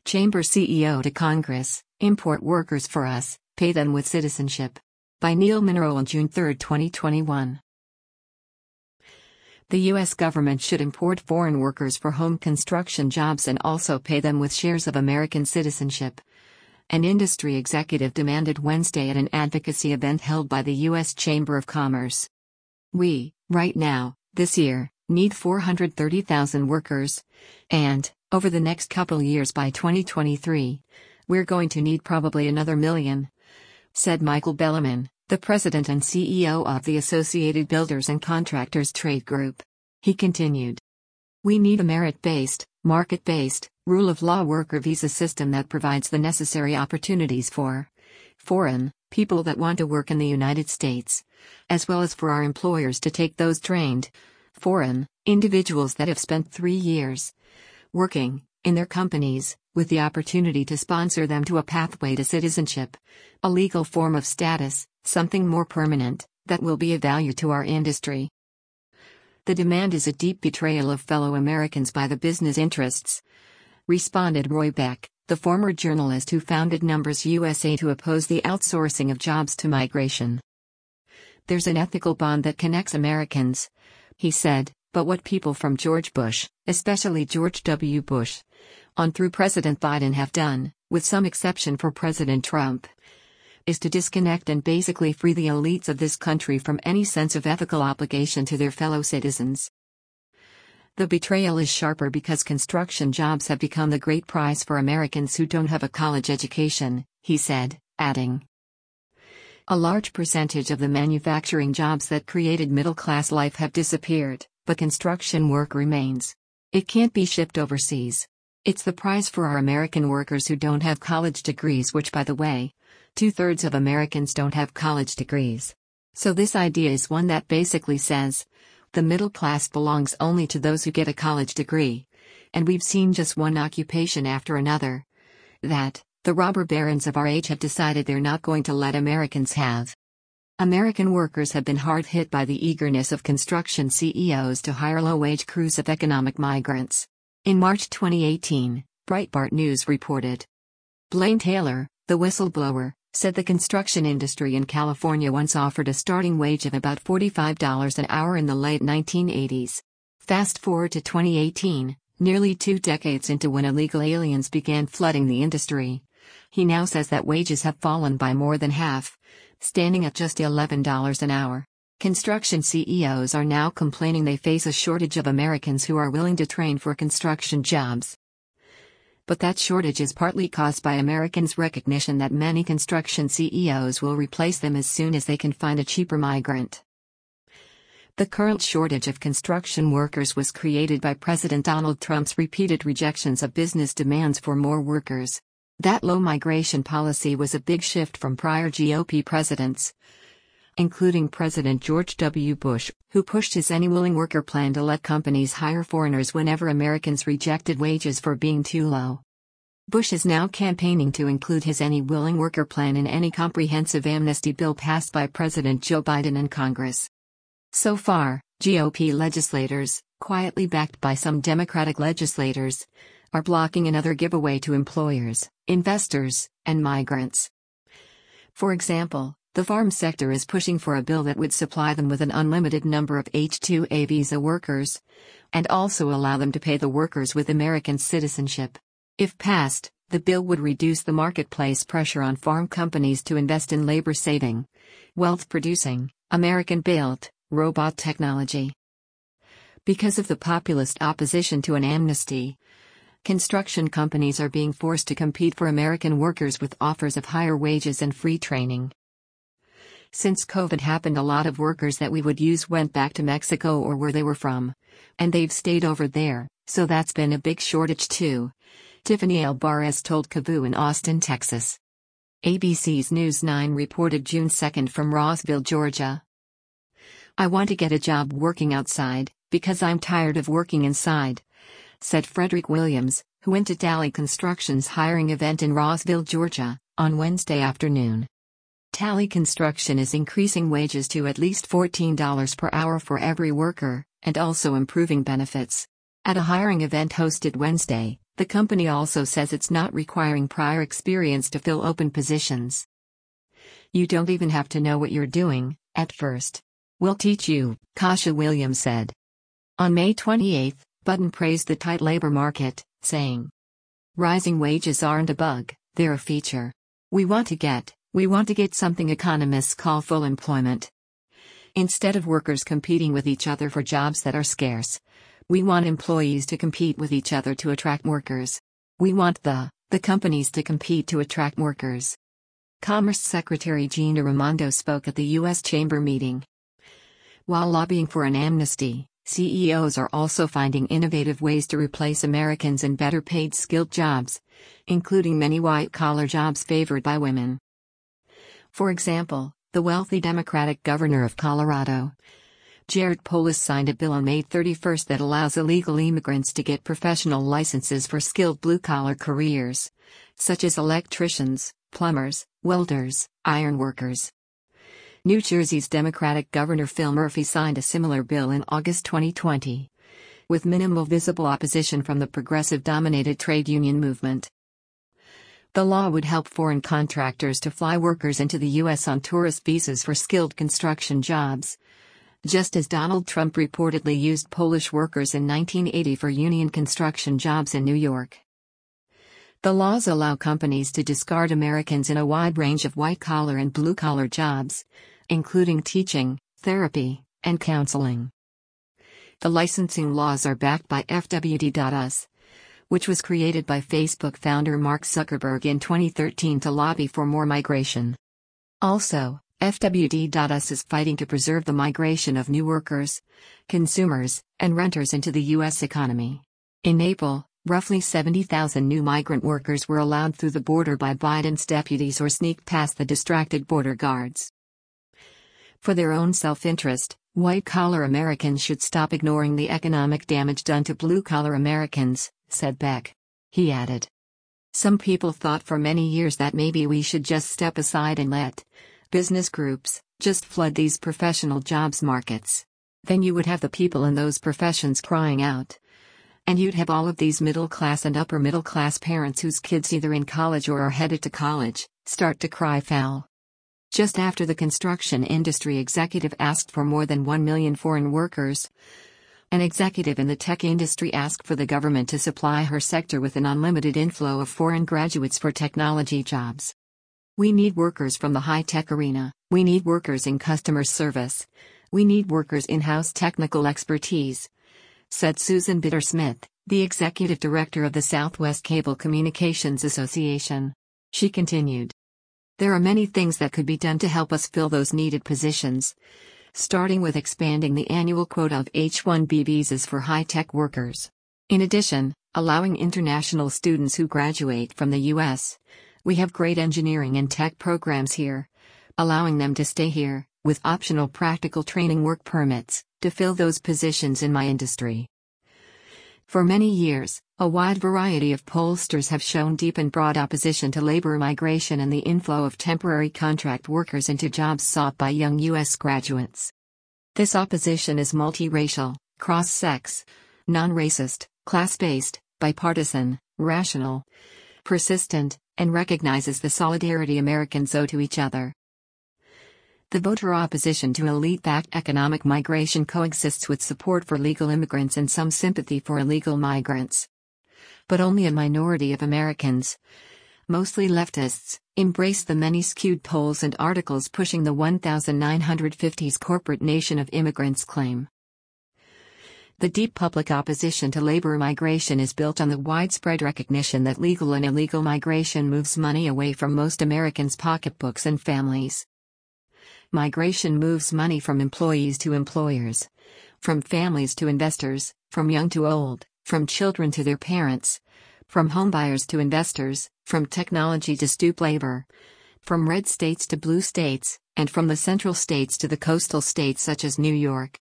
Chamber CEO to Congress, import workers for us, pay them with citizenship. By Neil Monroe on June 3, 2021. The U.S. government should import foreign workers for home construction jobs and also pay them with shares of American citizenship. An industry executive demanded Wednesday at an advocacy event held by the U.S. Chamber of Commerce. We, right now, this year, need 430,000 workers. And, over the next couple years by 2023, we're going to need probably another million, said Michael Belliman, the president and CEO of the Associated Builders and Contractors Trade Group. He continued. We need a merit-based, market-based, rule-of-law worker visa system that provides the necessary opportunities for foreign people that want to work in the United States, as well as for our employers to take those trained foreign individuals that have spent 3 years working in their companies, with the opportunity to sponsor them to a pathway to citizenship, a legal form of status, something more permanent, that will be of value to our industry. The demand is a deep betrayal of fellow Americans by the business interests, responded Roy Beck, the former journalist who founded Numbers USA to oppose the outsourcing of jobs to migration. There's an ethical bond that connects Americans, he said, but what people from George Bush, especially George W. Bush, on through President Biden have done, with some exception for President Trump, is to disconnect and basically free the elites of this country from any sense of ethical obligation to their fellow citizens. The betrayal is sharper because construction jobs have become the great prize for Americans who don't have a college education, he said, adding. A large percentage of the manufacturing jobs that created middle-class life have disappeared, but construction work remains. It can't be shipped overseas. It's the prize for our American workers who don't have college degrees, which, by the way, 2/3 of Americans don't have college degrees. So this idea is one that basically says, the middle class belongs only to those who get a college degree. And we've seen just one occupation after another that the robber barons of our age have decided they're not going to let Americans have. American workers have been hard hit by the eagerness of construction CEOs to hire low-wage crews of economic migrants. In March 2018, Breitbart News reported. Blaine Taylor, the whistleblower, said the construction industry in California once offered a starting wage of about $45 an hour in the late 1980s. Fast forward to 2018, nearly 2 decades into when illegal aliens began flooding the industry. He now says that wages have fallen by more than half, standing at just $11 an hour. Construction CEOs are now complaining they face a shortage of Americans who are willing to train for construction jobs. But that shortage is partly caused by Americans' recognition that many construction CEOs will replace them as soon as they can find a cheaper migrant. The current shortage of construction workers was created by President Donald Trump's repeated rejections of business demands for more workers. That low migration policy was a big shift from prior GOP presidents, including President George W. Bush, who pushed his Any Willing Worker plan to let companies hire foreigners whenever Americans rejected wages for being too low. Bush is now campaigning to include his Any Willing Worker plan in any comprehensive amnesty bill passed by President Joe Biden and Congress. So far, GOP legislators, quietly backed by some Democratic legislators, are blocking another giveaway to employers, investors, and migrants. For example, the farm sector is pushing for a bill that would supply them with an unlimited number of H-2A visa workers, and also allow them to pay the workers with American citizenship. If passed, the bill would reduce the marketplace pressure on farm companies to invest in labor-saving, wealth-producing, American-built, robot technology. Because of the populist opposition to an amnesty, construction companies are being forced to compete for American workers with offers of higher wages and free training. Since COVID happened, a lot of workers that we would use went back to Mexico or where they were from, and they've stayed over there, so that's been a big shortage too, Tiffany Alvarez told KVUE in Austin, Texas. ABC's News 9 reported June 2 from Rossville, Georgia. I want to get a job working outside, because I'm tired of working inside, said Frederick Williams, who went to Tally Construction's hiring event in Rossville, Georgia, on Wednesday afternoon. Tally Construction is increasing wages to at least $14 per hour for every worker, and also improving benefits. At a hiring event hosted Wednesday, The company also says it's not requiring prior experience to fill open positions. "You don't even have to know what you're doing, at first. We'll teach you," Kasia Williams said. On May 28, Budden praised the tight labor market, saying, "Rising wages aren't a bug, they're a feature. We want to get something economists call full employment. Instead of workers competing with each other for jobs that are scarce, we want employees to compete with each other to attract workers. We want the companies to compete to attract workers." Commerce Secretary Gina Raimondo spoke at the U.S. Chamber meeting. While lobbying for an amnesty, CEOs are also finding innovative ways to replace Americans in better paid skilled jobs, including many white-collar jobs favored by women. For example, the wealthy Democratic governor of Colorado, Jared Polis, signed a bill on May 31 that allows illegal immigrants to get professional licenses for skilled blue-collar careers, such as electricians, plumbers, welders, iron workers. New Jersey's Democratic Governor Phil Murphy signed a similar bill in August 2020, with minimal visible opposition from the progressive-dominated trade union movement. The law would help foreign contractors to fly workers into the U.S. on tourist visas for skilled construction jobs, just as Donald Trump reportedly used Polish workers in 1980 for union construction jobs in New York. The laws allow companies to discard Americans in a wide range of white-collar and blue-collar jobs, including teaching, therapy, and counseling. The licensing laws are backed by FWD.us, which was created by Facebook founder Mark Zuckerberg in 2013 to lobby for more migration. Also, FWD.us is fighting to preserve the migration of new workers, consumers, and renters into the U.S. economy. In April, roughly 70,000 new migrant workers were allowed through the border by Biden's deputies or sneaked past the distracted border guards. For their own self-interest, white-collar Americans should stop ignoring the economic damage done to blue-collar Americans, said Beck. He added, "Some people thought for many years that maybe we should just step aside and let business groups just flood these professional jobs markets. Then you would have the people in those professions crying out. And you'd have all of these middle-class and upper-middle-class parents whose kids either in college or are headed to college start to cry foul." Just after the construction industry executive asked for more than 1 million foreign workers, an executive in the tech industry asked for the government to supply her sector with an unlimited inflow of foreign graduates for technology jobs. "We need workers from the high-tech arena, we need workers in customer service, we need workers in-house technical expertise," said Susan Bitter-Smith, the executive director of the Southwest Cable Communications Association. She continued, "There are many things that could be done to help us fill those needed positions, starting with expanding the annual quota of H-1B visas for high-tech workers. In addition, allowing international students who graduate from the U.S. We have great engineering and tech programs here. Allowing them to stay here, with optional practical training work permits, to fill those positions in my industry." For many years, a wide variety of pollsters have shown deep and broad opposition to labor migration and the inflow of temporary contract workers into jobs sought by young U.S. graduates. This opposition is multiracial, cross-sex, non-racist, class-based, bipartisan, rational, persistent, and recognizes the solidarity Americans owe to each other. The voter opposition to elite-backed economic migration coexists with support for legal immigrants and some sympathy for illegal migrants. But only a minority of Americans, mostly leftists, embrace the many skewed polls and articles pushing the 1950s corporate nation of immigrants claim. The deep public opposition to labor migration is built on the widespread recognition that legal and illegal migration moves money away from most Americans' pocketbooks and families. Migration moves money from employees to employers, from families to investors, from young to old, from children to their parents, from homebuyers to investors, from technology to stoop labor, from red states to blue states, and from the central states to the coastal states such as New York.